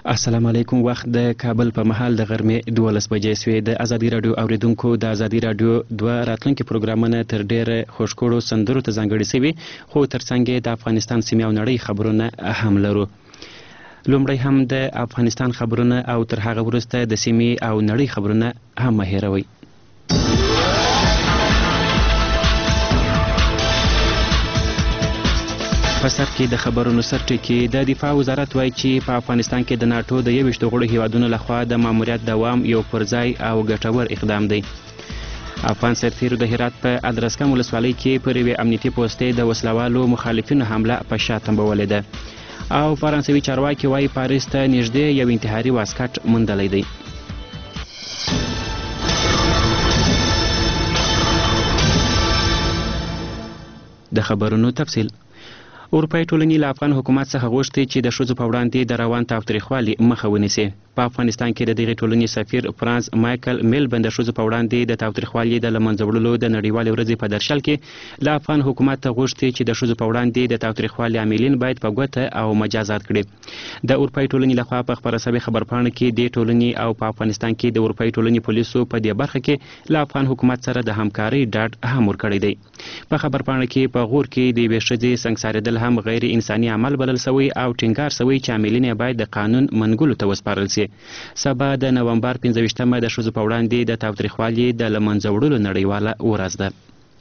السلام علیکم. وخت د کابل په محل د غرمې 12 بجې سوې. د ازادي رادیو اوریدونکو د ازادي رادیو دوه راتلونکي پروګرامونه تر ډیره خوشکړو سندرو ته ځانګړي شوي، خو ترڅنګ د افغانستان سیمې او نړۍ خبرونه هم لرو. لومړی هم د افغانستان خبرونه او تر هغه وروسته د سیمې او نړۍ خبرونه هم مه هیروئ. په سر کې د خبرونو سرټکی. د دفاع وزارت وایي چې په افغانستان کې د ناټو د 21 غړو هیوادونو لخوا د ماموریت دوام یو پرځای او ګټور اقدام دی. افغان سرتیرو د هرات په ادرسکن ولسوالۍ کې پر یوې امنیتي پوستې د وسلوالو مخالفینو حمله په شا تنبولې ده. او فرانسوي چارواکي وایي پاریس ته نږدې یو انتحاري واسکټ موندلی دی. د خبرونو تفصیل. اروپایي ټولنې له افغان حکومت څخه غوښتي چې د ښځو په وړاندې د روان تاوتریخوالي مخه ونیسي. په افغانستان کې د دغې ټولنې سفیر فرانس مایکل میلبن د ښځو په وړاندې د تاوتریخوالي د له منځه وړلو د نړیوالې ورځې په درشل کې له افغان حکومت ته غوښتي چې د ښځو په وړاندې د تاوتریخوالي عاملین باید په ګوته او مجازات کړي. د اروپایي ټولنې لخوا په خپره شوې خبرپاڼه کې د ټولنې او په افغانستان کې د اروپایي ټولنې پولیسو په دې برخه کې له افغان حکومت سره د همکارۍ ډاډ هم ورکړی دی. په خبرپاڼه کې په غور کې د یوې ښځې سنګسارېدل هم غیر انساني عمل بلل شوی او ټینګار شوی چې عاملین باید د قانون منګولو ته وسپارل شي. سبا د نومبر 15مه د ښځو په وړاندې د تاوتریخوالي د له منځه وړلو نړیواله ورځ ده.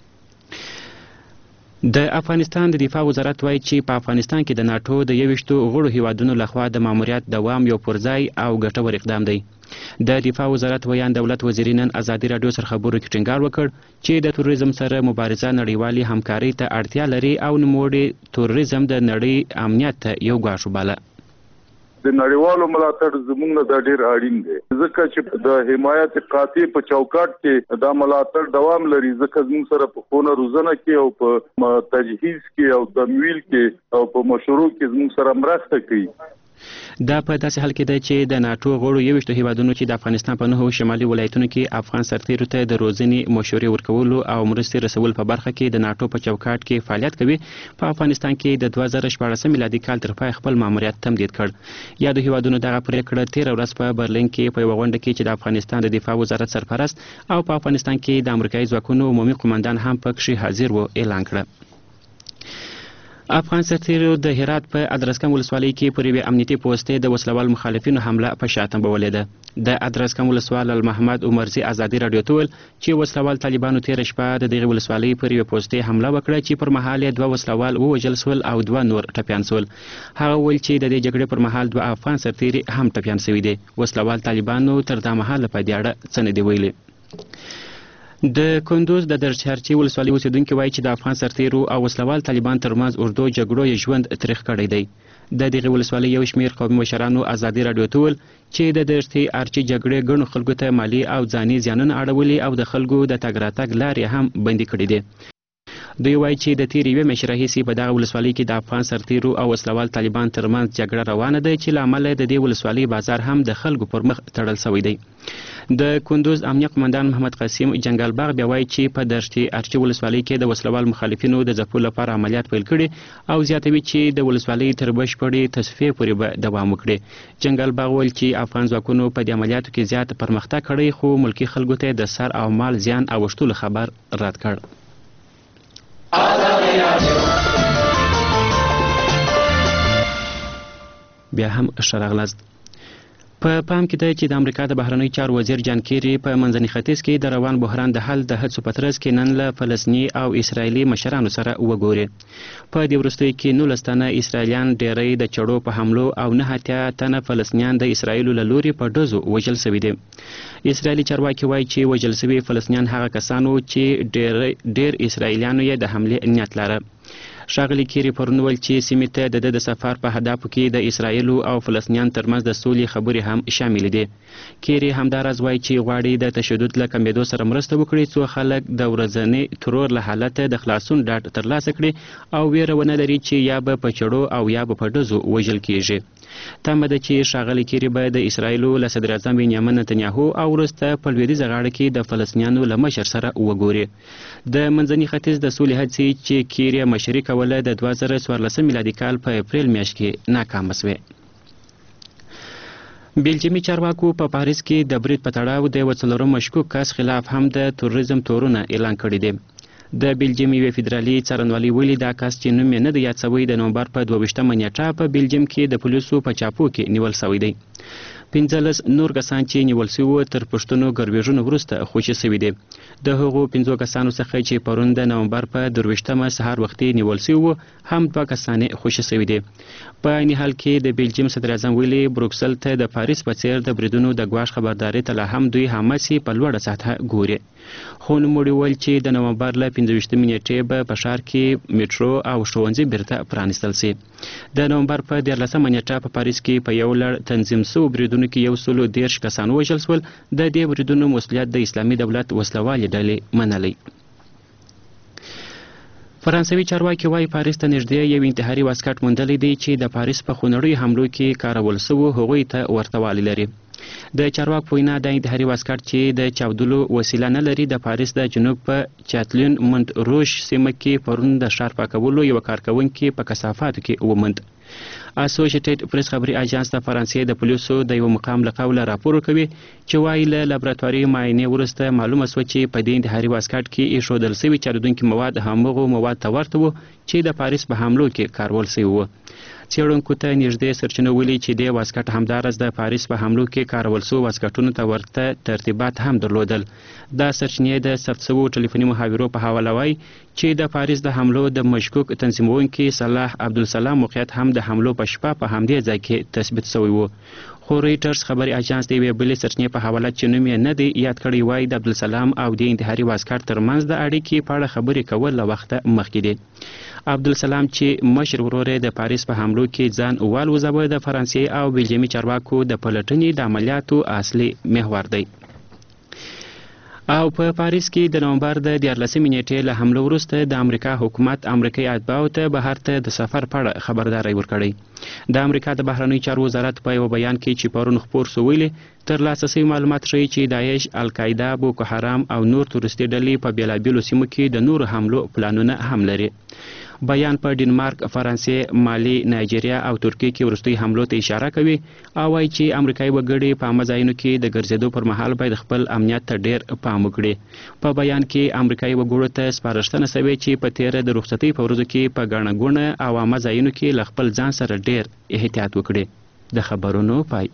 د افغانستان د دفاع وزارت وایي چې په افغانستان کې د ناټو د 21 غړو هیوادونو لخوا د ماموریت دوام یو پرځای او ګټور اقدام دی. د دفاع وزارت ویان دولت وزیر نن ازادي رادیو سره خبرو کې ټینګار وکړ چې د تروریزم سره مبارزه نړیوالې همکارۍ ته اړتیا لري او نوموړي تروریزم د نړۍ امنیت ته یو ګواښ وباله. د نړیوالو ملاتړ زموږ نه دا ډیر اړین دی ځکه چې د حمایت قاطع په چوکاټ کې دا ملاتړ دوام لري، ځکه زموږ سره په خونه روزنه کې او په تجهیز کې او تمویل کې او په مشورو کې زموږ سره مرسته کوي. دا په داسې حال کې ده چې د ناټو غړو 21 هیوادونو چې د افغانستان په 9 شمالي ولایتونو کې افغان سرتیرو ته د روزنې مشورې ورکولو او مرستې رسول په برخه کې د ناټو په چوکاټ کې فعالیت کوي. په افغانستان کې د 2014 میلادي کال تر پای خپل ماموریت تمدید کړ. یادو هیوادونو دغه پریکړه 13 ورځ په برلین کې په یوه غونډه کې چې د افغانستان د دفاع وزارت سرپرست او په افغانستان کې د امریکایي ځواکونو عمومي قومندان هم پکښې حاضر و اعلان کړه. افغان سرتیرو د هرات په ادرسکن ولسوالۍ کې پر یوې امنیتي پوستې د وسلوال مخالفینو حمله په شا تنبولې ده. د ادرسکن ولسوال محمد عمرزي ازادي رادیو ته ویل چې وسلوال طالبانو تېره شپه د دغې ولسوالۍ پر یوې پوستې حمله وکړه چې پر مهال یې 2 وسلوال ووژل سول او 2 نور ټپیان سول. هغه ویل چې د دې جګړې پر مهال 2 افغان سرتیري هم ټپیان شوي دي. وسلوال طالبانو تر دا مهاله په دې اړه څه نه دي ویلي. د کندوز د درچارچي ولسوالۍ اوسیدونکي وایي چې د افغان سرتیرو او وسلوال طالبان ترمنځ اردو جګړو یې ژوند تریخ کړی دی. د دغې ولسوالۍ یو شمېر قومي مشرانو ازادي رادیو ته ویل چې د دشتي ارچي جګړې ګڼو خلکو ته مالي او ځاني زیانونه اړولي او د خلکو د تګ راتګ لارې هم بندي کړي دي. دوی وایي چې د تېرې 1 میاشتې راهیسې په دغه ولسوالۍ کې د افغان سرتیرو او وسلوال طالبان ترمنځ جګړه روانه ده چې له امله د دې ولسوالۍ بازار هم د خلکو پر مخ تړل شوی دی. د کندوز امنیه قمندان محمد قاسم جنګال باغ بیا وایي چې په دشتي ارچي ولسوالۍ کې د وسلوال مخالفینو د ځپلو لپاره عملیات پیل کړي او زیاتوي چې د ولسوالۍ تر بشپړې تصفیې پورې به دوام وکړي. جنګال باغ ویل چې افغان ځواکونو په دې عملیاتو کې زیات پرمختګ کړی خو ملکي خلکو ته د سر او مال زیان اوښتلو خبر رد کړ. بیا هم ښه راغلاست. په پام کې ده چې د امریکا د بهرنیو چارو وزیر جان کیری په منځني ختیځ کې د روان بحران د حل د هڅو په ترڅ کې نن له فلسطیني او اسرایلي مشرانو سره وګوري. په دې وروستیو کې 19 تنه اسرایلیان ډیری د چړو په حملو او 9 تنه فلسطینیان د اسرایلو له لوري په ډزو وژل شوي دي. اسرایلي چارواکي وایي چې وژل شوي فلسطینیان هغه کسان وو چې ډیر اسرایلیانو یې د حملې نیت لاره. ښاغلي کیری پرون ویل چې سیمې ته د سفر په هدفو کې د اسرایلو او فلسطینیان ترمنځ د سولې خبرې هم شامل دي. کیری همداراز وایي چې غواړي د تشدد له کمېدو سره مرسته وکړي څو خلک د ورځني ترور له حالته د خلاصون ډاډ ترلاسه کړي او ویره ونه لري چې یا به په چړو او یا به په ډزو وژل کیږي. تمه ده چې ښاغلي کیری به د اسرایلو له صدر اعظم بنیامین نتنیاهو او وروسته په لویدیځه غاړه کې د فلسطینیانو له مشر سره وګوري. د منځني ختیځ د سولې هڅې چې کیری مشري کوله د 2014 میلادي کال په اپریل میاشت کې ناکامه شوې. بیلجیمي چارواکو په پاریس کې د برید په تړاو د 4 مشکوک کس خلاف هم د تروریزم تورونه اعلان کړي دي. د بیلجیم یوې فدرالي څارنوالۍ ویلي دا کس چې نوم یې نه دی یاد شوی د نومبر په 22 نیټه په بیلجیم کې د پولیسو په چاپو کې نیول شوی دی. 15 نور کسان چې نیول شوي تر پښتنو ګرویژنو وروسته خوشي شوي دي. د هغو 15 کسانو څخه چې پرون د نومبر په 22 سهار وختي نیول شوي هم 2 کسان خوشي شوي دي. په عین حال کې د بیلجیم صدر اعظم ویلي بروکسل ته د پاریس په څیر د بریدونو د ګواښ خبرداري ته لا هم دوی همسې په لوړه سطحه ګوري. خو نوموړي ویل چې د نومبر له 15 نیټې به په ښار کې میټرو او ښوونځي بیرته پرانیستل شي. د نومبر په 14 نیټه په پاریس کې په یو لړ تنظیم شوو بریدونو کې 113 کسان وژل شول. د دې بریدونو مسؤلیت د اسلامي دولت وسلوالې ډلې منلی. فرانسوي چارواکي وایي پاریس ته نږدې یو انتحاري واسکټ موندلی دی چې د پاریس په خونړیو حملو کې کارول شوو هغوی ته ورته والی لري. د چارواکو په وینا د انتحاري واسکټ چې د چاودلو وسیله نه لري د پاریس د جنوب په چاتلون مونت روش سیمه کې پرون د ښار پاکولو یو کارکوونکي په کثافاتو کې وموند. اسوسییټډ پریس خبري اژانس د فرانسې د پولیسو د یو مقام له قوله راپور ورکوي چې وایي له لابراتواري معاینې وروسته معلومه شوه چې په دې انتحاري واسکټ کې ایښودل شوي چاودونکي مواد همغو مواد ته ورته وو چې د پاریس په حملو کې کارول شوي وو. څېړونکو ته نږدې سرچینو ویلي چې د واسکټ همداراز د پاریس په حملو کې کارول شوو واسکټونو ته ورته ترتیبات هم درلودل. دا سرچینې د ثبت شوو ټلیفوني محاورو په حواله وایي چې د پاریس د حملو د مشکوک تنظیمونکي صلاح عبدالسلام موقعیت هم د حملو په شپه په همدې ځای کې تثبیت شوی و. خو ریټرز خبري اژانس د یوې بلې سرچینې په حواله چې نوم یې نه دی یاد کړی وایي د عبدالسلام او د انتحاري واسکټ ترمنځ د اړیکې په اړه خبرې کول له وخته مخکې دي. عبدالسلام چې مشر ورور د پاریس په حملو کې ځان والوځاوه د فرانسې او بیلجیمي چارواکو د پلټنې د عملیاتو اصلي محور دی. او په پاریس کې د نومبر د 14 نیټې له حملو وروسته د امریکا حکومت امریکایي اتباعو ته بهر ته د سفر په اړه خبرداری ورکړی. د امریکا د بهرنیو چارو وزارت په یو بیان کې چې پرون خپور شو ویلي ترلاسه شوي معلومات ښیي چې داعش، القاعده، بوکو حرام او نور تورستي ډلې په بېلابېلو سیمو کې د نورو حملو پلانونه هم لري. بیان په ډنمارک، فرانسې، مالي، نایجیریا او ترکیې کې وروستیو حملو ته اشاره کوي او وایي چې امریکایي وګړي په عامه ځایونو کې د ګرځېدو پر مهال باید خپل امنیت ته ډېر پام وکړي. په بیان کې امریکایي وګړو ته سپارښتنه شوې چې په تیره د رخصتۍ په ورځو کې په ګڼه ګوڼه او عامه ځایونو کې له خپل ځان سره ډېر احتیاط وکړي. د خبرونو پای.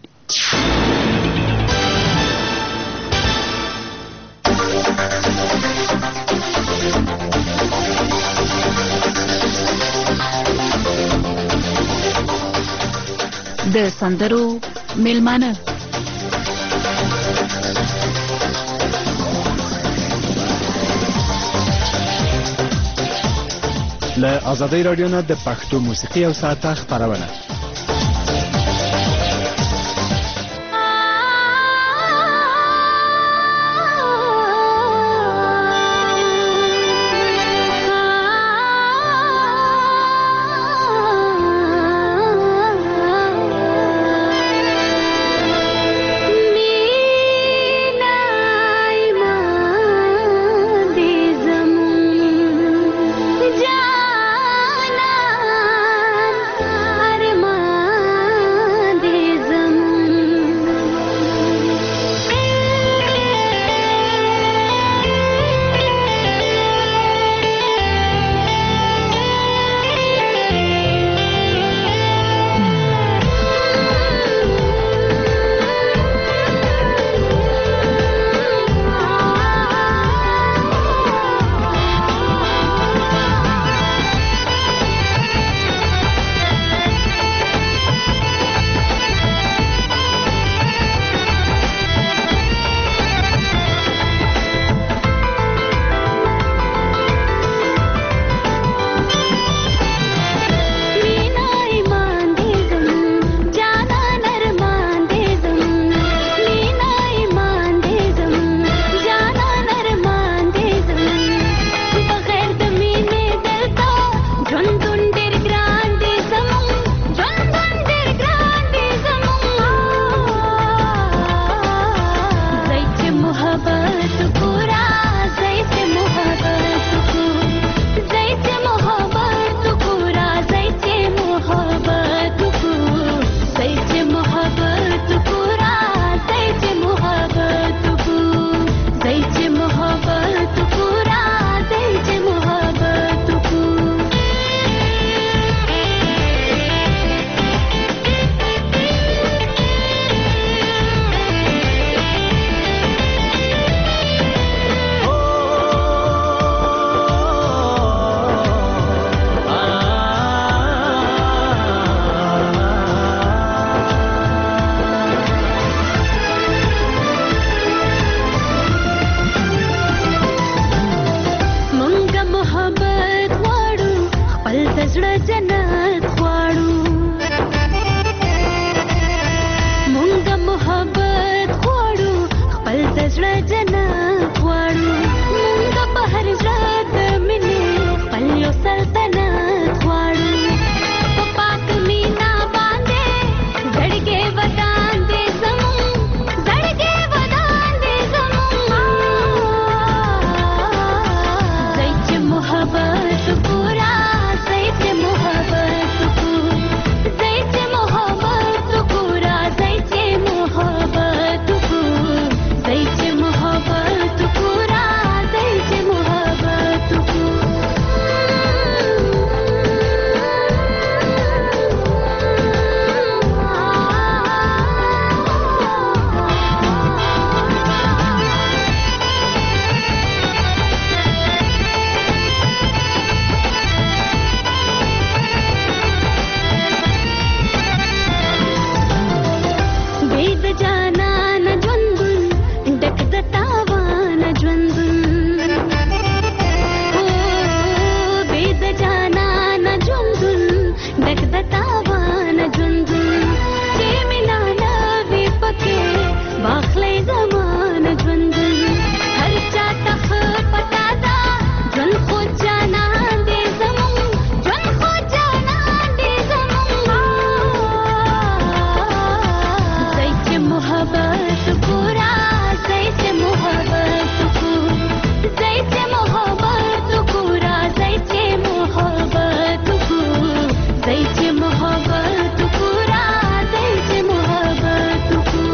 د سندرو میلمانه له آزادۍ رادیو نه د پښتو موسیقي او ساعته خپرونه. जाना अरमान زي محبت پورا زي محبت کو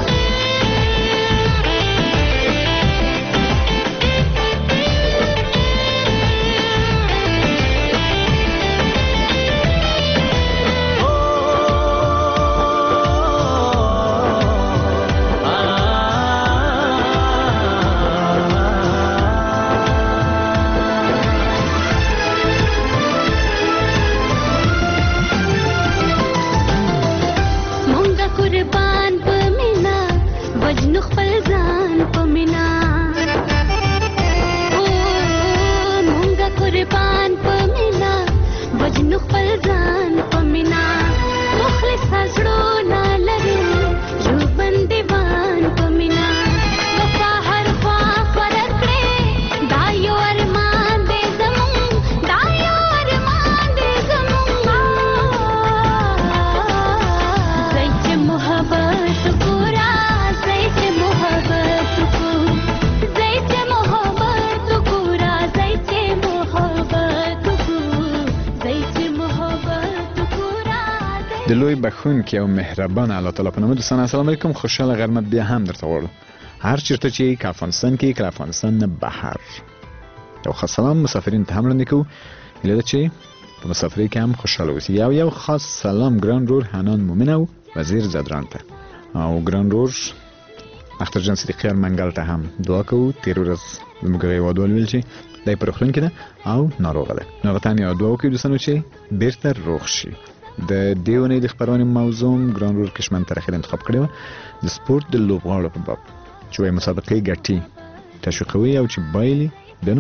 د لوی بخښونکي او مهربان الله تعالی په نوم دوستان السلام علیکم خوشاله غرمت بیا هم درته غواړم هر چیرته چې که افغانستان کې که افغانستان نه بهر یو خاص سلام مسافرین ته هم وړاندې کوو هیله ده چې په مسافرۍ کې هم خوشاله اوسي یو خاص سلام ګران رور حنان مومن او وزیر زدران ته او ګران رور اختر جان صدیقی ارمنګل ته هم دعا کوو تیر ورځ زموږ هیوادوال ویل چې دی په روغتون کې ده او ناروغه ده نو هغه ته هم یو دعا وکړو دوستانو چې بیرته روغ شي د دې ونې د خپرونې موضوع ګران رور کشمن ترخیل انتخاب کړی و د سپورت د لوبغاړو په باب چې وایي مسابقې ګټي تشویقوي او چې بایلي دنو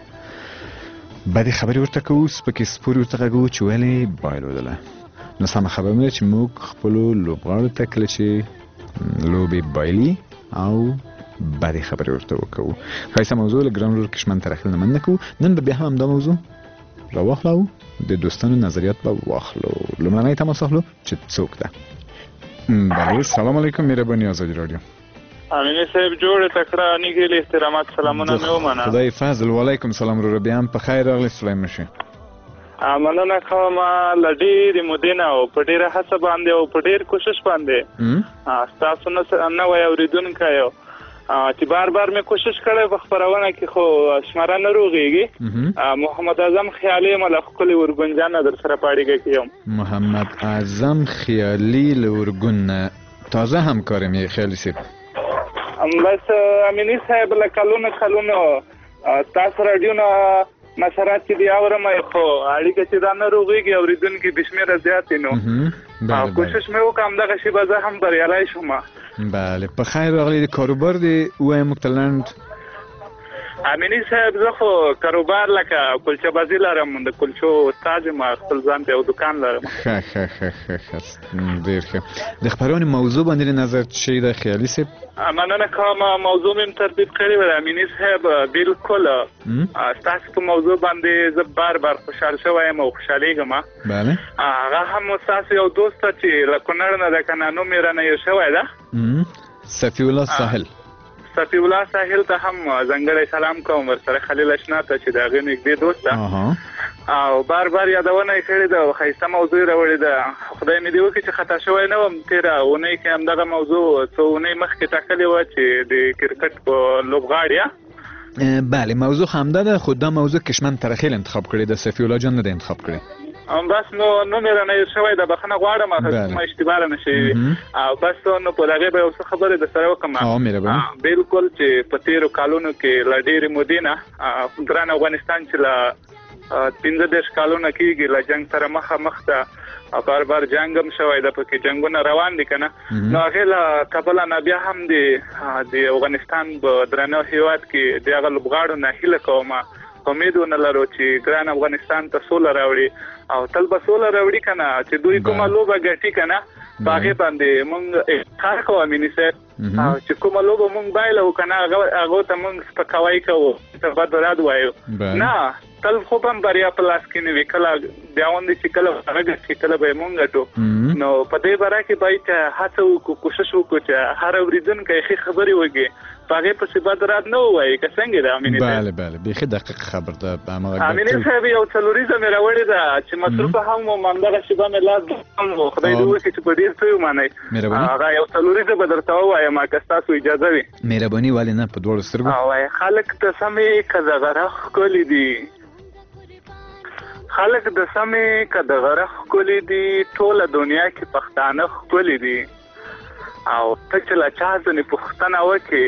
بدې خبرې ورته کوو سپکې سپورې ورته غږو چې ولې بایلودله نو سمه خبره مې ده چې موږ خپلو لوبغاړو ته کله چې لوبې بایلي او بدې خبرې ورته وکوو ښایسته موضوع له ګران رور کشمن ترخیل نه مننه کوو نن به بیا هم همدا موضوع راواخلو د دوستانو نظریات به واخلو لومړنی تماس واخلو چې څوک ده بله سلام علیکم مهرباني آزادي رادیو امینی صاحب جوړه تکړه نیګل احترامات سلامونه مې ومنه خدای فضل وعلیکم سلام رو بیا هم په خیر راغلی سلام شي مننه کوم لډیر مدینه او په ډیره هڅه باندې او په ډیر کوشش باندې تاسو نه وای اوریدونکو چې بار مې کوشش کړې په خبرونه کې خو شماره نه روغيږي محمد اعظم خیالي ملک کلی ورګنجان در سره پاړیږي کیم محمد اعظم خیالي لورګن تازه همکارم یې خیالي سیب بس امینی صاحب لکلونه تاسو رادیو نه مسرات چې دی اورم خو اړیکه چې دا نه روغيږي اوریدونکو بشمیره زیات نو کوشش مې وکم دغه شی به زه هم بریالای شوم بله په خیر راغلی د کاروبار دی وایم مکتلند امینی صاحب زه خو کاروبار لکه کلچه بازی لرم د کلچو استاد ما خپل ځان ته یو دکان لرم ښه ډېر ښه د خبرونې موضوع باندې نظر شي د خیالي سیب مننه کوم موضوع مې ترتیب کړی و امینی صاحب بالکل تاسو په موضوع باندې زه بار خوشاله شوم او خوشالېږم بله هغه هم تاسو یو دوست چې له کونړ نه د کنانو میرانه یو شوی ده صفی الله ساحل ته هم ځنګړی سلام کوم ورسره خلیل اشنا ته چې دا غو نږدې دوست ده او بار یادونه یې کړې ده خیسته موضوع راوړې ده خدای مې دې وکړي چې خطا شوی نه وم تیره اونۍ کې همدغه موضوع څو اونۍ مخکې ټاکلې وه چې د کرکټ په لوبغاړي بله موضوع همدا ده خو دا موضوع کشمن ترخیل انتخاب کړی ده صفی الله جان نه ده انتخاب کړی بس نو مې رانه شوی د بخنه غواړم ما اشتباه نه شي او بس نو په لغه به اوس خبره د سره وکم بالکل چې په تیرو کالونو کې لډیر مدینه ګران افغانستان چې لا 15 کالونو کېږي لا جنگ سره مخ ته بار جنگ هم شوی د پکې جنگونه روان دي کنه نو هغه لا قبل نه بیا هم د افغانستان په درنو هیواد کې د غلبغاړو نه هله کومه امیدونه لرو چې ګران افغانستان ته سوله راوړي او تل به سوله راوړي کنه چې دوی کومه لوبه ګټي کنه باغې باندې مونږ کار کوو امینی صاحب چې کومه لوبه مونږ بایلو کنه هغه ته مونږ سپکاوی کوو ته بد راد وایو نه تل خو هم بریا په لاس کې نه وکړه بیاوندې چې کله هغه چې کله به مونږ ټو نو په دې باره کې باید هڅه وکړو کوشش وکړو چې هر اوریدونکو ښه خبري وږي پاګه په سبات رات نو وای که څنګه ده امینه بله بله بيخي دقیق خبر ده امینه صاحب یو څلوريزه مې راوړی ده چې مصروف هم ممنده شبه مې لاس هم خدای دې وکړي چې په ډیر څه معنی هغه یو څلوريزه به درته وای ما که تاسو اجازه وي مهرباني والي نه په دوړ سترګو وای خلک ته سمې کزغره کولی دي خلک د سمې کدغره کولی دي ټوله دنیا کې پښتانه کولی دي او ته چې لا چا ځنې پښتنه وکي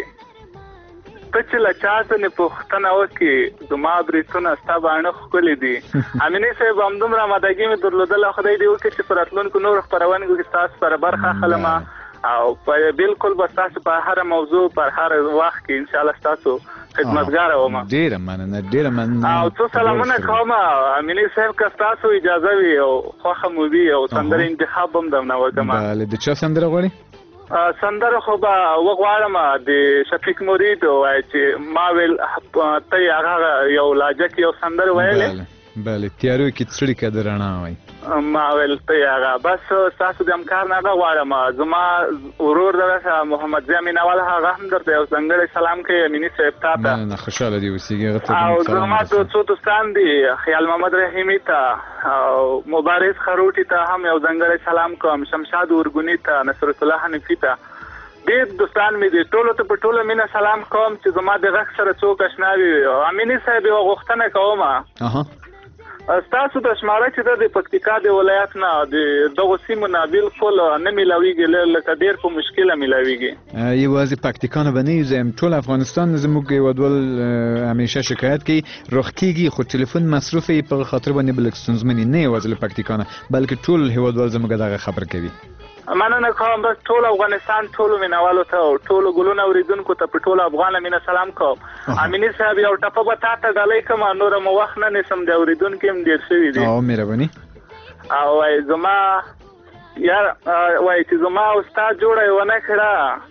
زما بریتونه ستا باندې ښکلي دي امینه صاحب همدومره آمادګي مې درلودله خدای دې وکړي چې په راتلونکو نورو خپرونکو کې ستاسو سره برخه اخلم او بالکل به ستاسو په هره موضوع پر هر وخت کې انشاءالله ستاسو خدمتګار وم ډیره مننه او څو سلامونه کوم امینه صاحب که ستاسو اجازه وي او خوښه مو وي او سندره انتخاب هم درنه وکړم بله د چا سندره غواړئ سندره خو به وغواړم د شفیق مرید وای چې ما ویل ته هغه یو لاجه کې یو سندره ویلې بله تیارو کې څړي کده رڼا وای ما ویل ته هغه بس تاسو د امکار نه غواړم زما ورور درته محمد زمین اول هغه هم درته یو څنګه سلام کوي امینه صاحب ته نه خوشاله دی اوسېږي او زما څو دوستان دي خیال محمد رحیمی ته او مبارز خروټی ته هم یو څنګه سلام کوم شمشاد ورګونی ته نصرت الله حنفی ته ډېر دوستان مې دي ټولو ته په ټوله مینه سلام کوم چې زما د غږ سره څوک اشنا وي امینه صاحب یو غوښتنه کوم تاسو د شماره چې د پکتیکا د ولایت نه د دغه سیمو نه بالکل نه ملاویږي لکه ډېر په مشکله ملاویږي یوازې پکتیکا نه بنې زم ټول افغانستان زموږ یو ډول همیشه شکایت کوي روخ کیږي خو ټلیفون مصرفي په خاطر باندې بل ستونزمنې نه یوازې پکتیکا نه بلکې ټول هیوادوال زموږ دغه خبر کوي مننه کوم بس ټول افغانستان ټول مینوالو ته ټول ګلونه اوریدونکو ته په ټول افغان مینه سلام کوم امینه صاحب یو ټپه به تاسو ډالۍ کوم نور مو وخت نه نسم د اوریدونکو هم ډیر شوی دي او مهرباني او زما یار وای چې زما استاد جوړه ونه کړه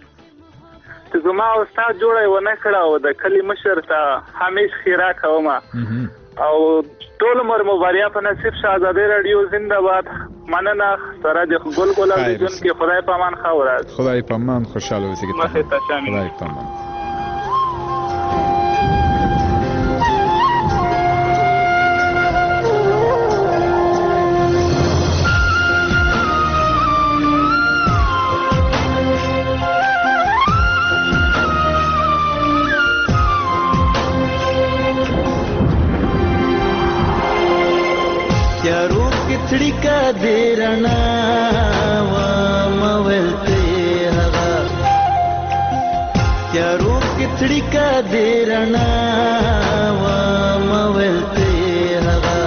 او د کلی مشر ته همیش خیره کوم او ټول عمر مباریا په نصیب شاهزاده رادیو زنده‌باد مننه سره د ګل اوریدونکو کې خدای په امان خاورات خدای په امان خوشاله اوسئ خدای په امان کتڑی کا دیرنا وامولتے ہوا تیارو کتڑی کا دیرنا وامولتے ہوا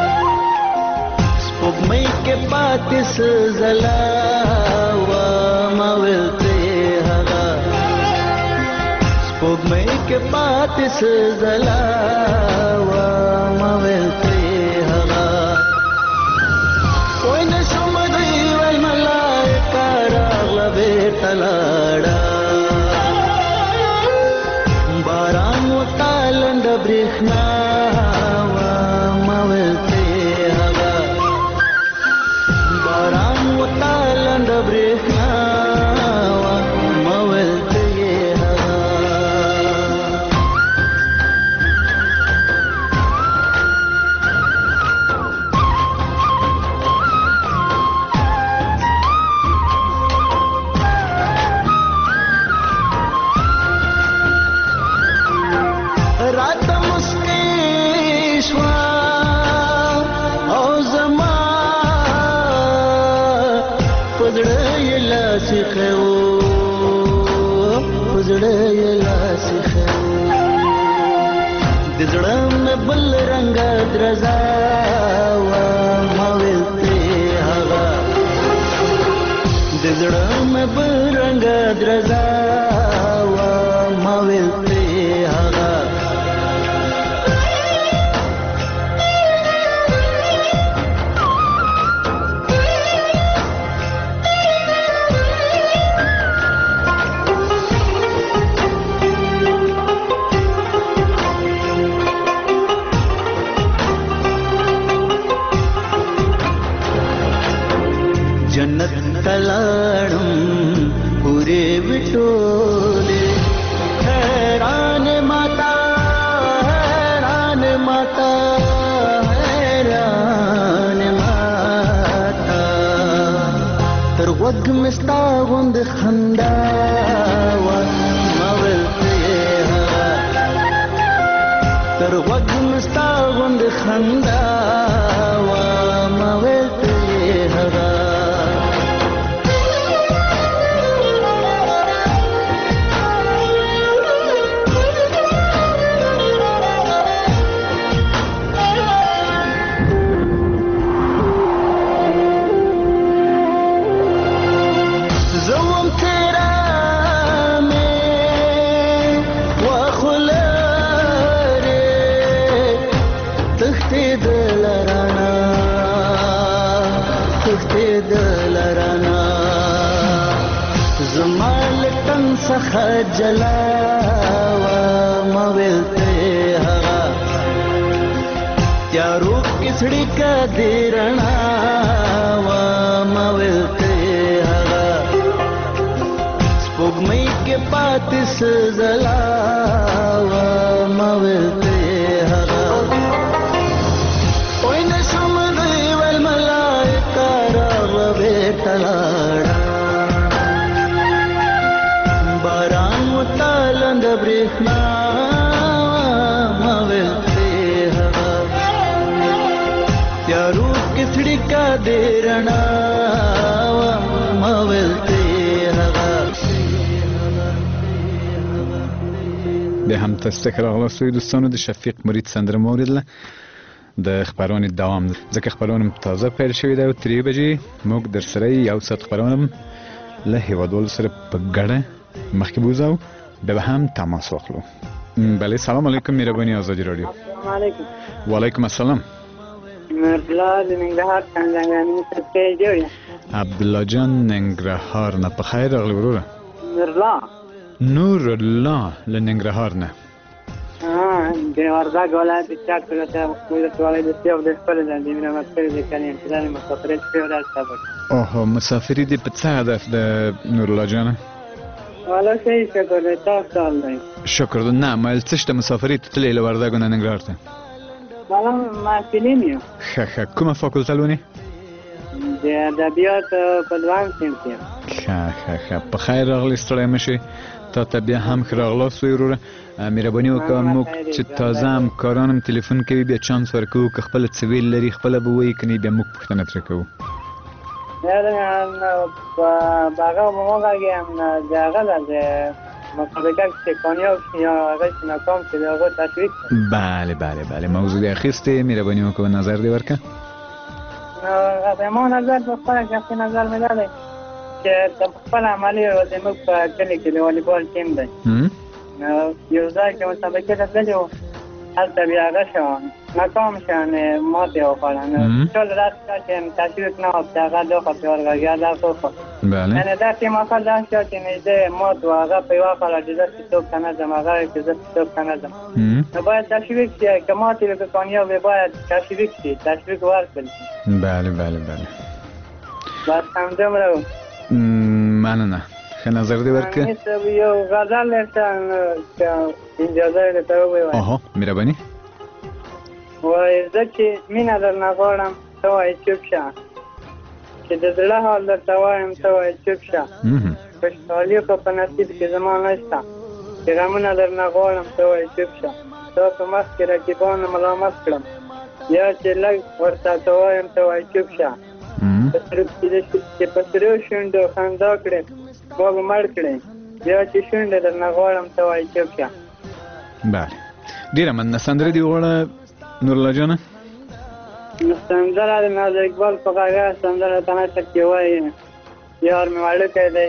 سپوږمۍ کے پاتس زلا وامولتے ہوا سپوږمۍ کے پاتس زلا وامولتے تلاړه باران وتالند برېښنا وامولته هوا باران وتالند برېښنا وامولته هوا بل رنگ درزا وامولته هوا د زړه مې بل رنگ درزا وامولته هوا جنت تلاړم پورې وټولې हैरान माता हैरान माता हैरान माता تر غوږ مې ستا غوندې خندا وه ما ویل ته یې هغه تر غوږ مې ستا غوندې خندا وه ما ویل ته یې هغه څخه جلا وه ما ویل ته هغه تیارو کې څړیکه دې رڼا وه ما ویل ته هغه سپوږمۍ کې پاتې څه ځلا وه ما ویل ته هغه وای نه شم دوی ویل ملایکه راغله بېرته لاړه تالند برېښنا ما ویل ته هغه تیارو کې څړیکه دې رڼا وه ما ویل ته هغه بیا هم تاسو ته راغلاستئ دوستانو د شفیق مرید سندره مو اوریدله د خبرونې دوام ځکه خبرونه تازه پیل شوي دی او 3 بجې موږ در سره یو ساعت خبرونه له هیوادوالو سره په ګډه مخکې بوځو به هم تماس واخلو. بله سلام علیکم مهربانی آزادی رادیو. السلام علیکم. و علیکم السلام. عبدالله د ننګرهار څنګه جوړ عبدالله جان ننګرهار نه په خیر راغلی وروره. نور الله له ننګرهار نه. د وردګ ولایت چاک ولایت ولایت د سیو د خپل د میرا مسافر د کاني انتظار مسافرت په ډول سبب. اوه مسافری دی په څه هدف د نور الله جان؟ والا صحیح شکر دی تاسو الله. شکر نه مال څه شته مسافری ته تللی وردګ نه ننګرهار ته. والا ما فلمیو. ښه کومه فاکولته لونی؟ د ادبیات په دوام صنف کې. ښه په خیر راغلی ستړی مشي تا ته بیا هم ښه راغلاست وروره. مهرباني وکړه موږ چې تازه همکارانم تلیفون کوي بیا چانس ورکوو که خپله څه ویل لري خپله به وایي که نه بیا موږ پوښتنه ترې کوو. باغه موقعی هم جاغه د مسابقه چې کانیاو یا هغه چې ناکام شد هغه تشویق. بله موضوع دی اخیستی مهرباني وکړه نظر دی ورکه. ما نظر په خپله شخصي نظر مې دا دی چې خپل عملي زموږ په کلي کې د والیبال ټیم دی یو ځای کې مسابقې ته تللي وو هلته بیا هغه شو ناکام شو ماتې وخوړه ټول راز چې تشویق نه و چې هغه دوخه پرې ورغږیا دا خوښه یعنې دا ټیم اخر دا شو چې نږدې مات و هغه پرې واخله چې زه څوک ته نه ځم هغه چې زه څوک ته نه ځم نو باید تشویق شي که ماتې وي که کامیاب وي باید تشویق شي تشویق ورکړل شي. بله بس همدومره و. مننه ښه نظر دی ورکړه. یو غزل درته که اجازه یې درته ووایم. آها مهرباني. وایي زه چې مینه درنه غواړم ته وایې چوپ شه چې د زړه حال درته وایم ته وایې چوپ شه خوشحالي خو په نصیب کې زما نشته چې غمونه درنه غواړم ته وایې چوپ شه تا په مخ کې رقیبانو ملامت کړم یا چې لږ ورته ته وایم ته وایې چوپ شه چې په سرو شونډو خندا کړې ما به مړ کړې بیا چې شونډې درنه غواړم ته وایې چوپ شه. بله ډېره مننه سندره دې وغواړه نورالله جانه. سندره د ناز اقبال په غږه سندره ته نشته کې وایي یار مې وړوکی دی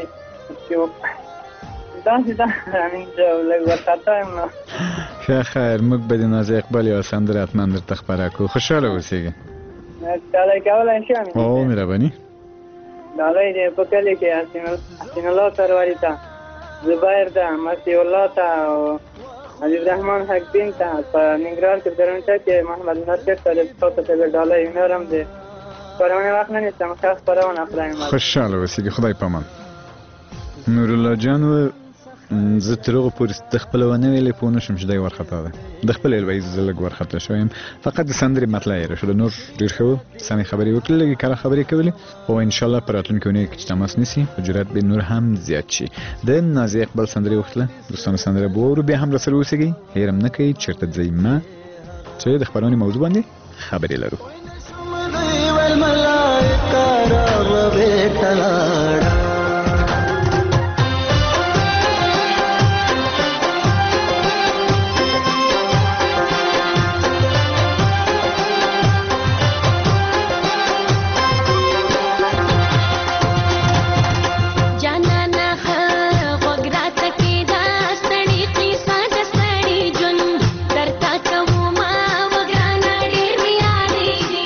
داسې دا لږ ورخطا یم نو. ښه خیر موږ به د ناز اقبال یوه سندره حتما درته خپره کړو خوشحاله اوسېږي. ډالۍ کولی شم؟ او مهرباني. ډالۍ دی په کلي کې حسین الله سرواري ته زبیر ته مسیح الله ته او عزیز رحمان حق دین ته په ننګرهار کې درنټه کې محمد ناصر ته د تاسو ته ډالۍ نورم دی خپرونه وخت نه نیسم ښه خپرونه خدای مال. خوشحاله اوسېږي خدای پامان. نورالله جان و زه تر هغه پورې د خپل ونه ویلې پوه نشم چې دی ورخطا ده د خپل الوی زه لږ ورخطا شوم فقط د سندرې مطلع یې راشه نور ډیر ښه سمې خبرې وکړلې لږ کار خبرې کولې او ان شاء الله پر راتلونکي اونۍ کې چې تماس نیسي جرأت به نور هم زیات شي د نازیه اقبال سندرې وختله دوستانو سندره به ورو بیا هم راسره اوسئ هیرم نه کوي چیرته ځئ ما چې د خبرونې موضوع باندې خبرې لرو درتا کوما وګرانه ډېر میاړي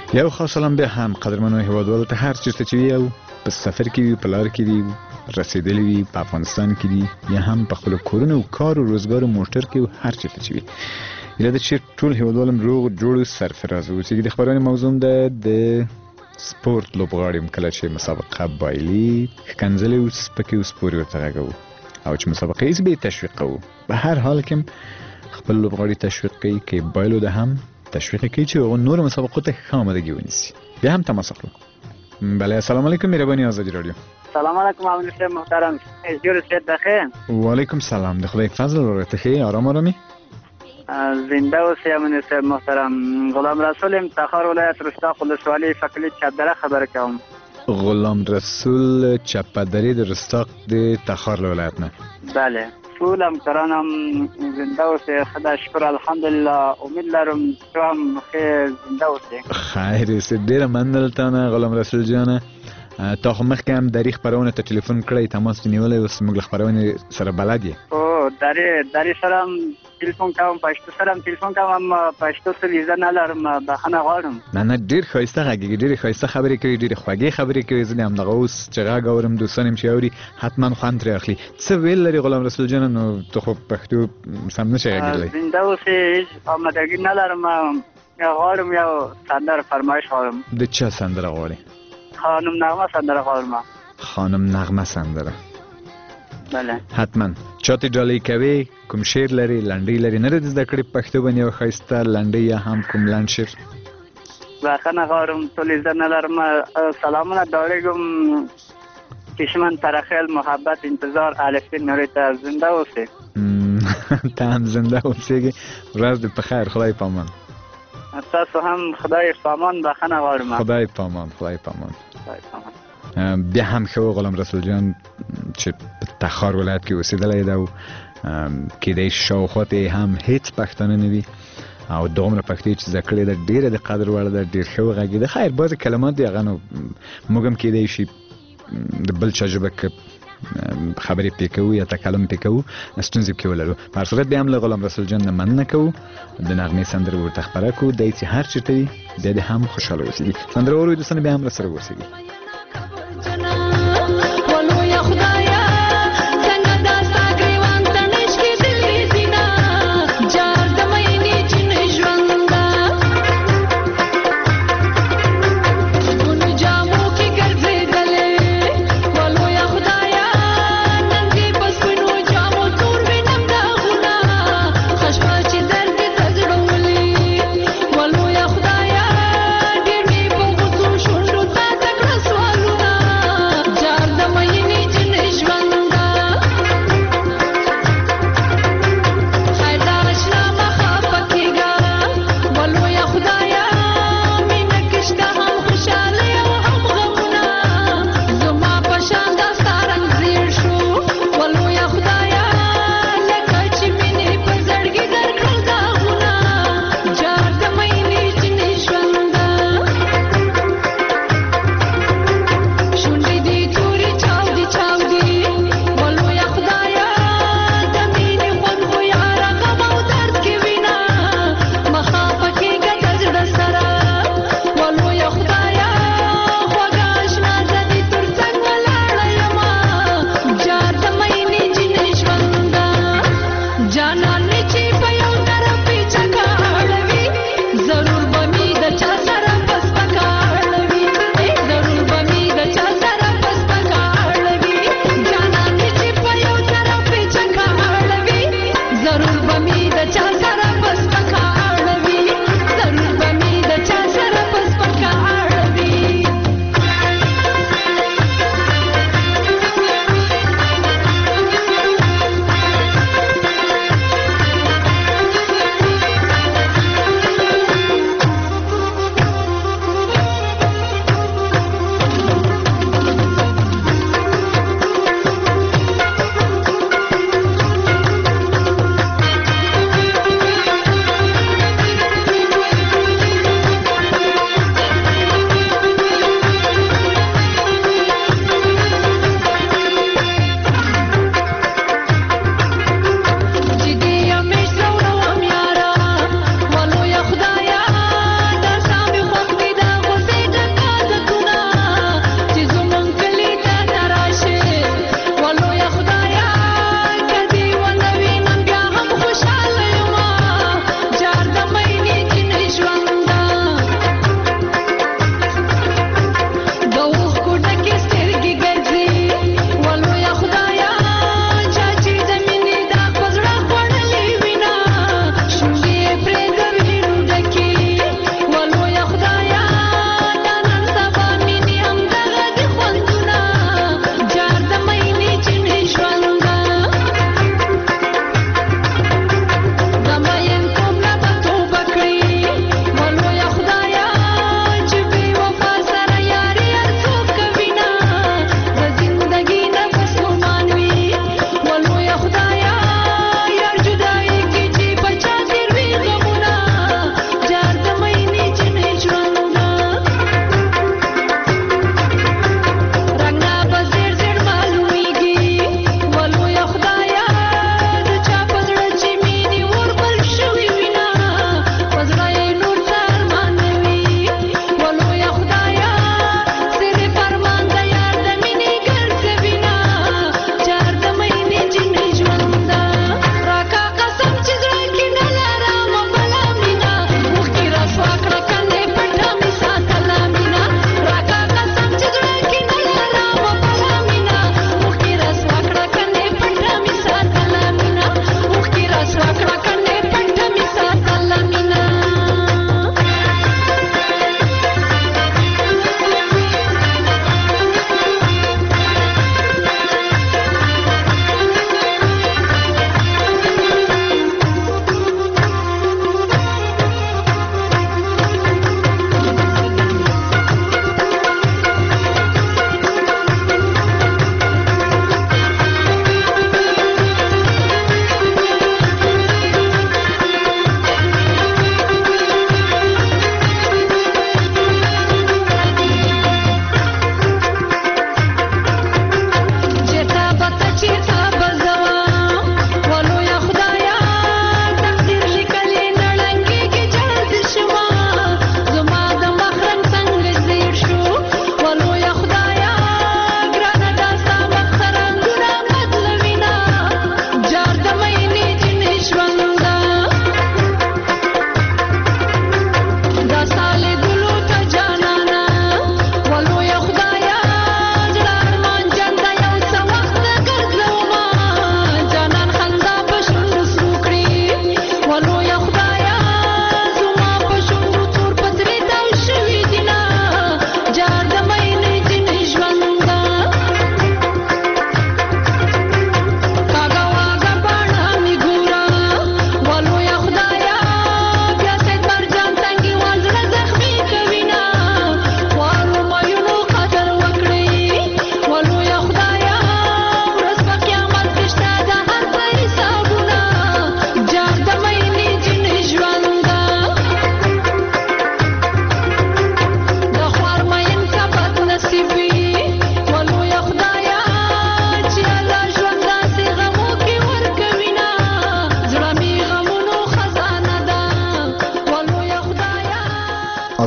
یو خاص سلام به هم قدرمنو هیوادوالو ته هر چیرته چې وي او په سفر کې وي، په لار کې وي، رسیدلی وي، په افغانستان کې دي یا هم په خپل کورونو او کار او روزګار او موټر کې هر چیرته چې وي. اله د چې ټول هیوادوالم روغ جوړ سرفراز او چې د خبرونې موضوع ده د سپورت لوبغاړي کله چې مسابقه بایلي کنځلې او سپکې او سپوري ورته غږو او چې مسابقه یې به تشویق کوو. په هر حال کې خپل لوبغاړي تشویق کوي کې بایلو ده هم تشویق کوي چې هغه نور مسابقات ته خامدګي ونیسي. بیا هم تماس وکړو. بله السلام علیکم مهرباني آزادی رادیو. سلام علیکم عامل صاحب محترم. جوړ شه بخیر. وعلیکم سلام. د خدای فضل ورته خیر آرام آرامی. زنده اوسئ عامل صاحب محترم. غلام رسول تخار ولایت رستاق ولسوالی فکلی چپدره خبر کوم. غلام رسول چپدری د رستاق د تخار ولایت نه. بله. ټول همکارانم زنده اوسئ. خدای شکر الحمدلله. امید لرم تو هم خیر زنده اوسئ. خیر است. ډیره مننه غلام رسول جان. تا خو مخکې هم دری خبرونه ته ټلیفون کړی تماس نیولې اوس موږ خبرونه سره بلد یې. او دری سره ټلیفون کوم پښتو سره ټلیفون کوم پښتو څه ویزه نه لرم بخښنه غواړم. نه ډیر ښایسته غږیږي ډیر ښایسته خبرې کوي ډیر خوږې خبرې کوي. زه هم دغه اوس چې غږ اورم دوستان چې اوري حتما خوند ترې اخلي. څه ویل لري غلام رسول جان نو ته خو پښتو سم نشي غږیدلی. زنده اوسئ. آمادګي نه لرم غواړم یو سندره فرمایش غواړم. د چا سندره غواړې؟ خانم نغمه سندره غواړم. خانم نغمه سندره. بله. حتما چاته ډالۍ کوي کوم شعر لري لنډۍ لري نه د زده کړې پښتو باندې یو ښایسته لنډۍ یا هم کوم لنډ شعر؟ بخښنه غواړم ټول زه نه لرم. سلامونه ډالۍ کشمن ترخیل محبت انتظار الفین نوری ته زنده اوسئ. ته هم زنده اوسئ. ورځ دې په خیر. خدای پامان. تاسو هم خدای پامان. بخښنه غواړم. خدای پامان. خدای پامان. بیا هم ښه غلام رسول جان چې په تخار ولایت کې اوسېدلی ده او کېدای شي شاوخوا ته هم هېڅ پښتانه نه وي او دومره پښتو چې زده کړې ده ډېره د قدر وړ ده ډېر ښه وغږېده. خیر بعضې کلمات دي هغه نو موږ هم کېدای شي د بل چا ژبه که خبرې پې کوو یا تکلم پې کوو ستونزې پکې ولرو. په هر صورت بیا هم له غلام رسول جان نه مننه کوو. د نغمې سندره ورته خپره کړو. دی چې هر چېرته وي بیا دې هم خوشحاله اوسېږي. سندره واورئ دوستانو بیا هم راسره اوسېږي. Well,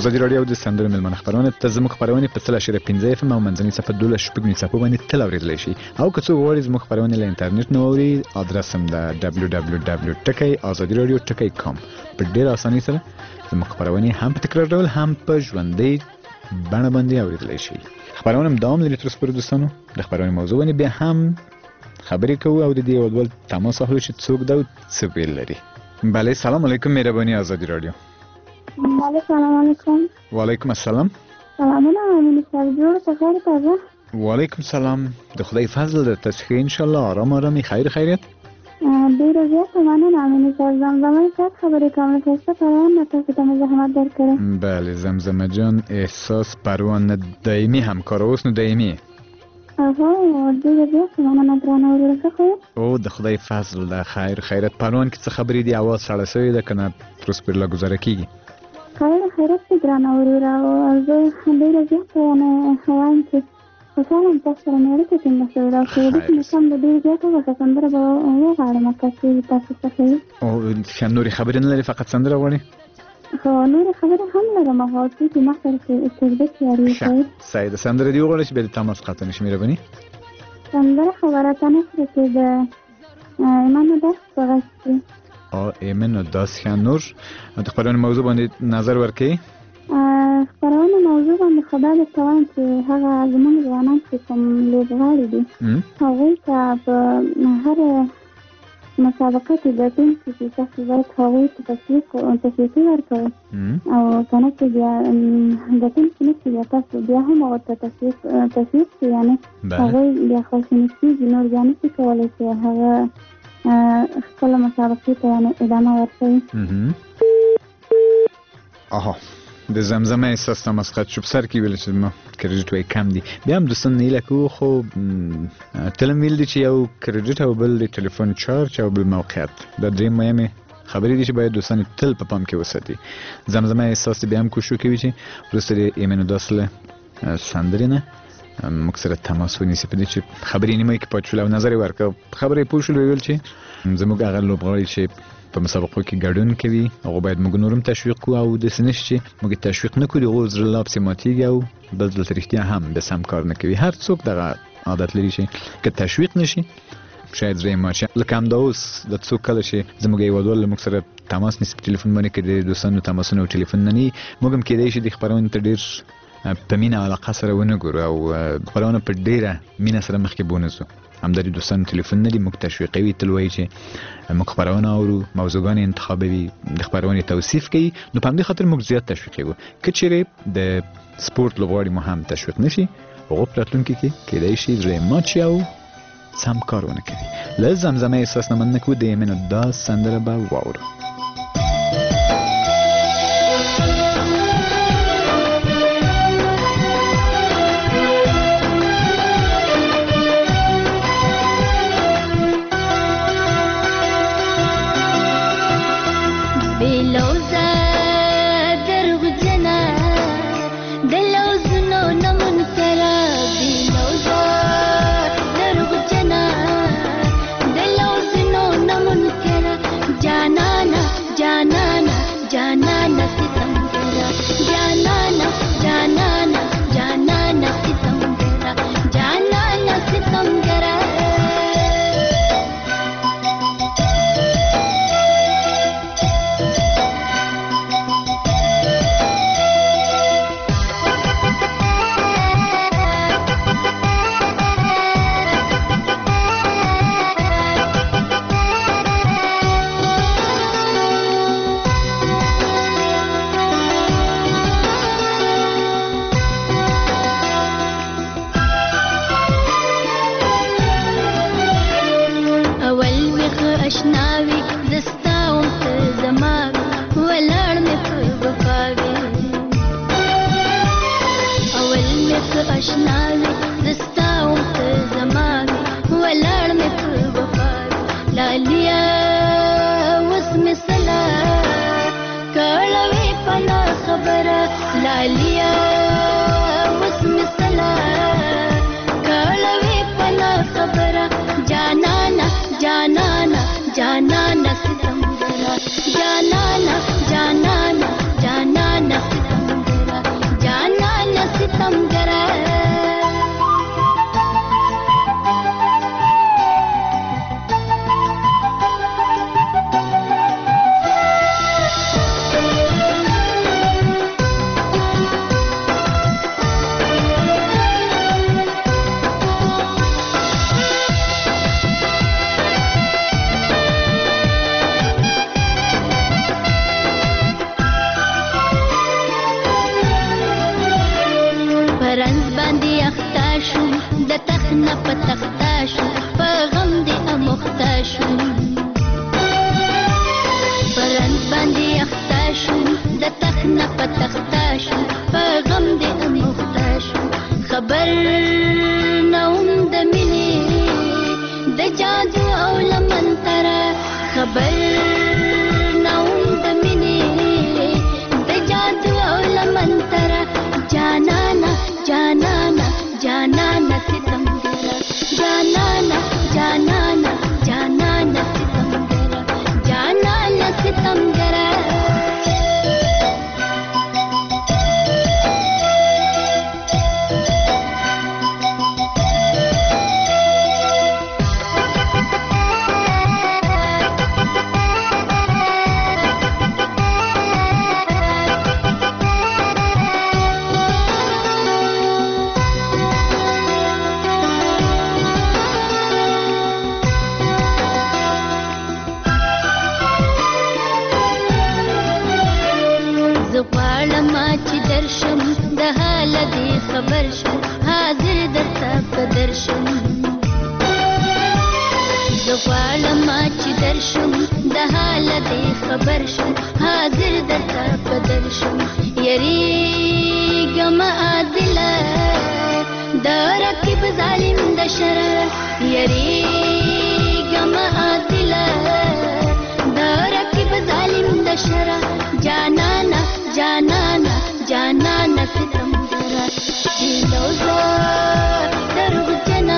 ازادي راډیو د سندرو ملمنه خبرونه ته زموږ خبرونه په 3.15 FM او منځني صفحه 12.9 صفحه باندې تل اوریدلی شي او که څوک غواړي زموږ خبرونه له انټرنیټ نه واوري ادرس هم ده www.azadiradio.com په ډیر اسانۍ سره زموږ خبرونه هم په تکرار ډول هم په ژوندۍ بڼه باندې اوریدلی شي. خبرونه هم دوام لري تر څو دوستانو د خبرونه موضوع باندې بیا هم خبرې کوو او د دې ډول تماس اخلو چې څوک دا څه ویل لري. بله سلام علیکم مهرباني ازادي راډیو. السلام علیکم. وعلیکم السلام. سلامونه امین صاحب جوړ څه خیر تازه. وعلیکم سلام. د خدای فضل د تسخیر ان شاء الله آرام آرامي خیریت. ډیر زیات مننه امین صاحب زمزمه صاحب خبرې کوم چې پروان تاسو ته زحمت درکړم. بله زمزمه جان احساس پروان دایمي همکار اوس نو دایمي. ډیر زیات مننه درنه ورکه. او د خدای فضل د خیریت پروان کې څه خبرې دی اواز سړه شوی ده کنه تر اوسه پر لا گزاره کیږي. خیرت درنه ورکه او زه ډیر زیات نه هوایم چې خصوصا تاسو نه لري چې موږ دا کوو د کوم د ډیر زیات وخت سندره به وغواړم چې تاسو څه کوي. او نورې خبرې نه لري فقط سندره غواړي. خو نورې خبرې هم لرم هغه چې ما سره استعداد لري. ساید سندره دی وغواړي چې به تماس قطع نشي مهرباني. سندره خبره تنه چې د ایمانو داس پغستی. ایمانو داس خانور د خبرونو موضوع باندې نظر ورکړي. خبرونه موضوع باندې خبره ده چې هغه زموږ ځوانان چې کوم لوبغاړي دي هغه ته په هر مسابقه کې د ټیم چې تاسو باید هغه ته تشویق ورکړئ او کنه چې بیا د ټیم چې تاسو بیا هم ورته تشویق یعنی هغه بیا خوشنه کیږي نور ځان چې کولای شي هغه خپل مسابقه ته ادامه ورکړي. آها د زمزمه احساس تمسخط شو سر کې ویل چې ما کریډټ وای کم دي بیا هم دوستان نه لکه خو تلم ویل دي چې یو کریډټ او بل د ټلیفون چارج او بل موقعیت د درې مهمه خبرې دي چې باید دوستان تل په پام کې وساتي. زمزمه احساس بیا هم کوشش کوي چې ورسره ایمنو داسله سندرینه مکسره تماس ونیسي په دې چې خبرې نیمه کې پاتې شول او نظر ورکړ خبرې پوه شول ویل چې زموږ هغه لوبغاړي چې په مسابقو کې ګډون کوي هغه باید موږ نورم تشویق کوو او د سنش چې موږ تشویق نه کوو غوړ زړه لاب سماتیږي او بل د ترختیا هم د سم کار نه کوي. هر څوک دغه عادت لري چې که تشویق نشي شاید زه ما چې لکه هم دا اوس د څوک کله چې زموږ یو ډول موږ سره تماس نسب ټلیفون باندې کې د دوستانو تماسونه او ټلیفون نه ني موږ هم کېدای شي د خبرونه ته ډیر په مینا علاقه سره ونه ګورو او خبرونه په ډیره مینا سره مخکې بونسو همداري دوستانو ټلیفون نه دي موږ تشویقوي تل وایي چې موږ خبرونه اورو موضوعګان انتخابوي د خبرونې توصیف کوي نو په همدې خاطر موږ زیات تشویق کوو که چیرې د سپورت لوبغاړي مو هم تشویق نشي هغه په راتلونکي کې کېدای شي زړه مات شي او سم کار ونه کوي. له زمزمه احساس نه مننه کوو د ایمنو دا سندره به واورو. د تخنه په تختا شو په غم دې اموخته شو برند باندې اخته شو د تخنه په تختا شو په غم دې اموخته شو خبر نوم د مینې د جادو او لمنتره خبر نوم د مینې د جادو او لمنتره جانانا جانانا جانانا ستمګره جانانا جانانا جانانا ستمګره جانانا ستمګره خبر شم حاضر درته په درشم زه غواړم چې درشم د حاله دې خبر شم حاضر درته په درشم یریږم عادله د رقیب ظالم د شره یریږم عادله د رقیب ظالم د شره جانانا جانانا جانانا ستم دلوزا درغجنا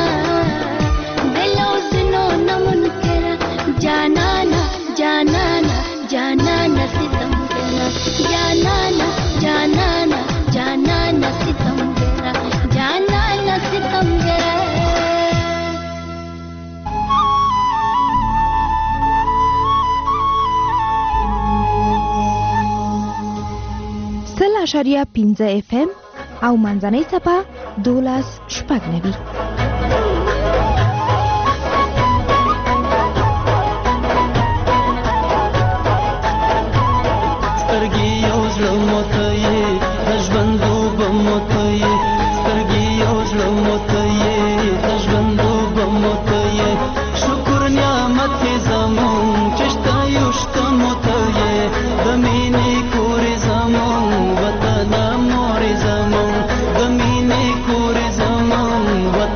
دلوزنو نمنکر جانانا جانانا جانانا ستمگرا جانانا جانانا جانانا ستمگرا جانانا ستمگرا سل اشاریه 15 FM او منځنۍ څپه 12 شپږ نوي سترګې یو زړه موته یې د ژوند اوبه موته یې سترګې یو زړه موته یې د ژوند اوبه موته یې شکر نعمت یې زمون چې شته یو شته موته یې د مینې کور یې زمون وطن مور یې زمون د مینې کور یې زمون وطن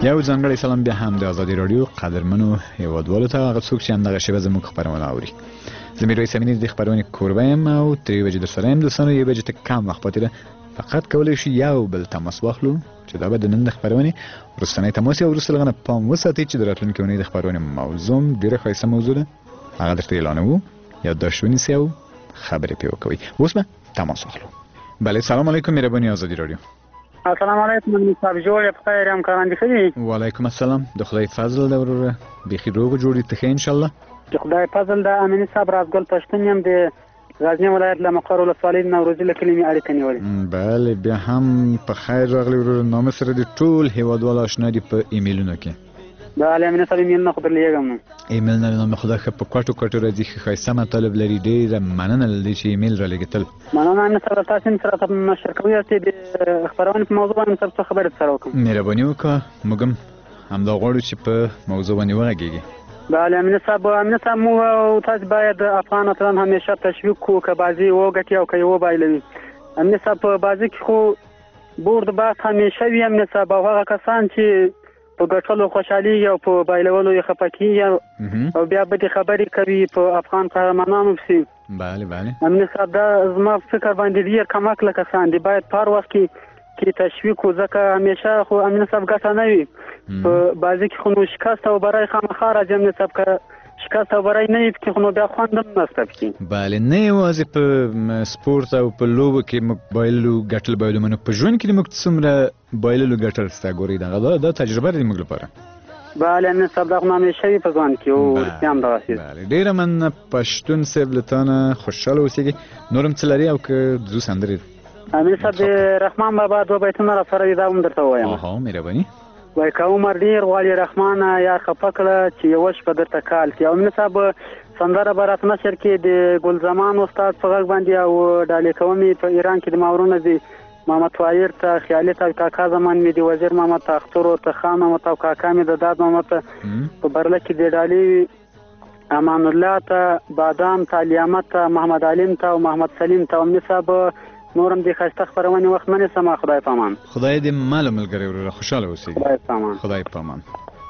یو ځانګړی سلام بیا هم د ازادي راډیو قدرمنو هیوادوالو ته، هغه څوک چې همدغه شیبه زموږ خپرونه اوري. زه میرویس امینی د خپرونې کوربه یم او 3 بجې درسره یم. دوستانو 1 بجې ته کم وخت پاتې ده، فقط کولی شي یو بل تماس واخلو چې دا به د نن د خپرونې وروستنی تماس او وروسته لغنه پام وساتئ چې د راتلونکې اونۍ د خپرونې موضوع ډېره ښایسته موضوع ده، هغه درته اعلانوو، یادداشت ونیسئ او خبرې پرې وکوئ. اوس به تماس واخلو. بله، سلام علیکم، مهرباني ازادي راډیو. السلام علیکم، صاحب جوړ په خیر یم، کاران دي ښه دي؟ وعلیکم السلام، د خدای فضل ده وروره، بیخي روغ جوړ دي، ته ښه انشاءالله؟ د خدای فضل ده. امیني صاحب رازګل پښتون یم، د غزنی ولایت له مقر ولسوالۍ نوروزي له کلي مې اړیکه نیولې. بله، بیا هم په خیر راغلی وروره. نامه سره د ټول هیوادوال آشنا دي په ایمیلونو کې. بله، امیني صاحب ایمیلونه خو درلېږم نو. ایمیل نه نامه خدا ښه په کوټو کوټو راځي، ښه ښایسته مطالب لري، ډېره مننه له دې چې ایمیل رالېږېدل. مننه امیني صاحب، تاسو هم سره مشرکوي یاستئ د خپرونې په موضوع باندې صاحب څه خبرې سره وکړم. مهرباني وکړه، موږ هم همدا غواړو چې په موضوع باندې وغږېږي. بله امیني صاحب، موږ او تاسو باید افغان اتلان همیشه تشویق کړو که بازي وګټي او که یې وبایلوي. امیني صاحب په بازي کې خو برد بحث همیشه وي امیني صاحب، او هغه کسان چې په ګټلو خوشحالي او په بایلولو یې خفه کېږي او بیا بدې خبرې کوي په افغان قهرمانانو پسې. بله بله امیني صاحب، دا زما فکر باندې ډېر کم عقله کسان دي، باید په هر وخت کې تشویق وو، ځکه همیشه خو امیني صاحب ګټه نه وي په بازي کې، خو نو شکست او بری خامخا راځي امیني صاحب، که شکست او بری نه وي پکې خو نو بیا خوند هم نشته پکې. بله، نه یوازې په سپورت او په لوبو کې موږ بایللو ګټل بایلو، منو په ژوند کې موږ څومره بایللو ګټل ستا ګورئ، دا تجربه ده موږ لپاره. بله امیني صاحب، دا خو همیشه وي په ځوان کې او رښتیا هم دغسې. بله، ډېره مننه پښتون صاحب، له تا نه خوشحاله اوسېږي. نور هم څه لري او که ځو سندرې؟ امیني صاحب، د رحمان بابا 2 بیتونه را سره دي، دا هم درته ووایم. مهرباني. وایي که عمر ډېر غواړي رحمانه یار خفه کړه چې یوه شپه درته کال کړي. او امیني صاحب، سندره به راته نشر کې د ګلزمان استاد په غږ باندې او ډالۍ کومې په ایران کې د ماورونه دي محمد طاهر ته، خیالي ته، کاکا زمان مې د وزیر محمد ته، اخترو ته، خان محمد ته او کاکا مې د داد محمد ته، په برله کې د ډالۍ امان الله ته، بادام ته، علیامت ته، محمد علیم ته او محمد سلیم ته. امیني صاحب، نورم دې ښایسته خپرونې وخت منې سمه. خدای په امان. خدای دې ماله ملګری وروره خوشحاله اوسېږي. خدای په امان. خدای په امان.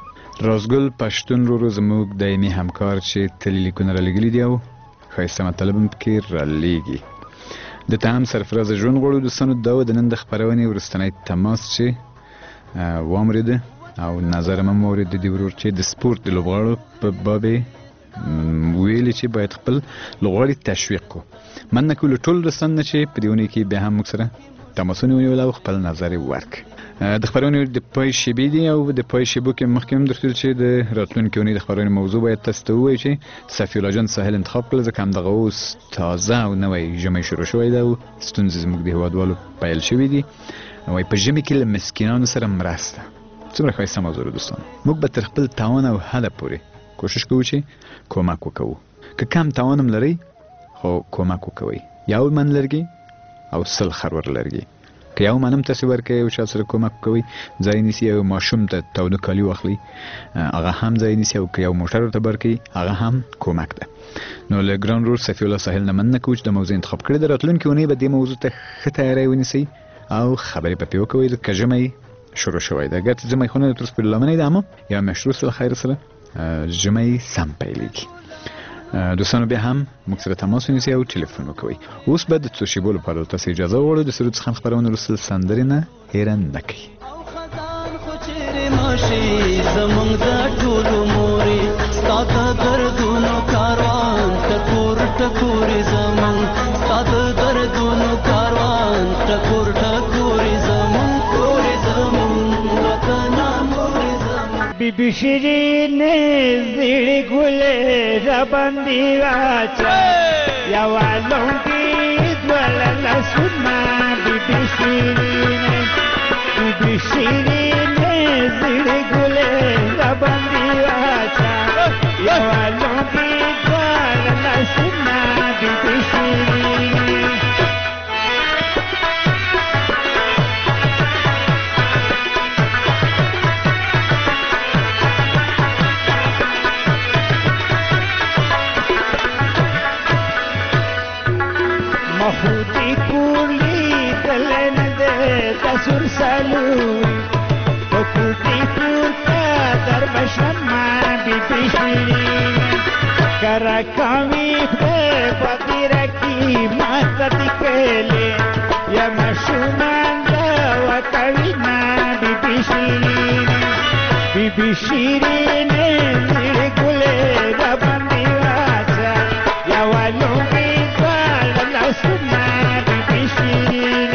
رازګل پښتون ورو زموږ دایمي همکار چې تل لیکونه رالېږلي دي او ښایسته مطالب هم پکې رالېږي. د ته هم سرفرازه ژوند غواړو دوستانو. دا و د نن د خپرونې وروستنی تماس چې واورېده او نظر هم واورېد د دې ورور چې د سپورت د لوبغاړو په باب ویلي چې باید خپل لوبغاړي تشویق کړو. مننه کوو له ټولو دوستانو نه چې په دې اونۍ کې بیا هم موږ سره تماسونه ونیول او خپل نظر یې ورکړ. د خپرونې د پای شیبې دي او د پای شیبو کې مخکې هم درته چې د راتلونکې اونۍ د خپرونې موضوع باید تاسو ته ووایي چې صفي الله جان ساحل انتخاب کړل، ځکه همدغه اوس تازه او نوی ژمی شروع شوی ده او ستونزې زموږ د هېوادوالو پیل شوي دي. وایي په ژمي کې له مسکینانو سره مرسته. څومره ښایسته موضوع ده دوستانو. موږ به تر خپل توان او حده پورې کوشش کوو چې کومک وکوو. که کم توان هم لرئ خو کومک وکوئ. یو من لرګي او 100 خرور لرګي. که یو من هم تاسې ورکوئ او چا سره کومک کوئ، ځای نیسي او ماشوم ته تاوده کالي واخلي، هغه هم ځای نیسي، او که یو موټر ورته برکوي هغه هم کومک ده. نو له ګران ورور صفي الله ساحل نه مننه کوو چې د موضوع انتخاب کړې ده. راتلونکې اونۍ به دې موضوع ته ښه تیاری ونیسئ او خبرې به پرې وکوئ، ځکه ژمی شروع شوی ده. ګټ ژمی خو نه ده، تر اوسه پورې لمنی ده، اما یا مشروع سره خیر سره ژمی سم پیلېږي. دوستانو بیا هم موږ سره تماس ونیسئ او ټلیفون وکوئ. اوس به د څو شیبو لپاره تاسې اجازه وغواړو. د سرود څخه خپرونه وروسته سندرې نه هېره نه کړئ. زمونږ د ټولو مورې ستا د دردونو کاروان ټکور ټکورې زمونږ، ستا د دردونو کاروان ټکور ټکورې زمونږ، کورې زمونږ وطنه مورې زمونږ. بیبي شیرینې زړې ګلې راباندې واچوه، یوه لونګي دوه لاسونه. بیبي شیرینې، بیبي شیرینې زړې ګلې راباندې واچوه، یوه لونګي دوه لاسونه. بیبي شیرینې مخوتی کولی دلن ده تسور سالوی بکوتی کور بشما بیبی شیرین کرکاوی پتیره کی ماتتی کلی یا مشومان دوا کوینا بیبی شیرین بیبی شیرین زیر گله را بندی واچا یا والومی دوال لسنا بیبی شیرین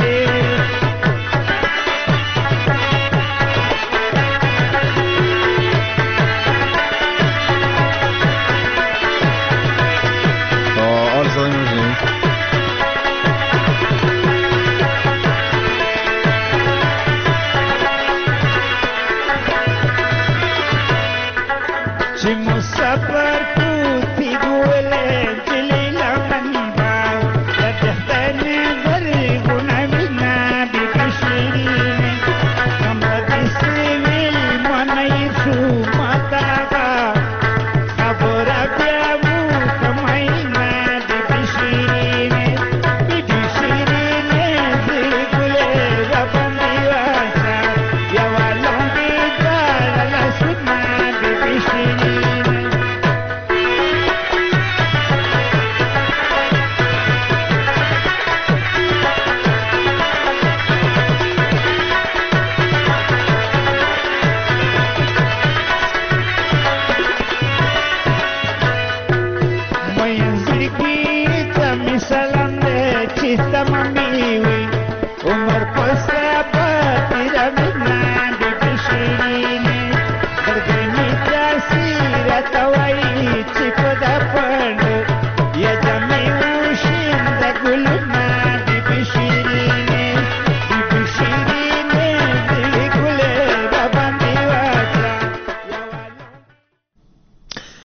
Chista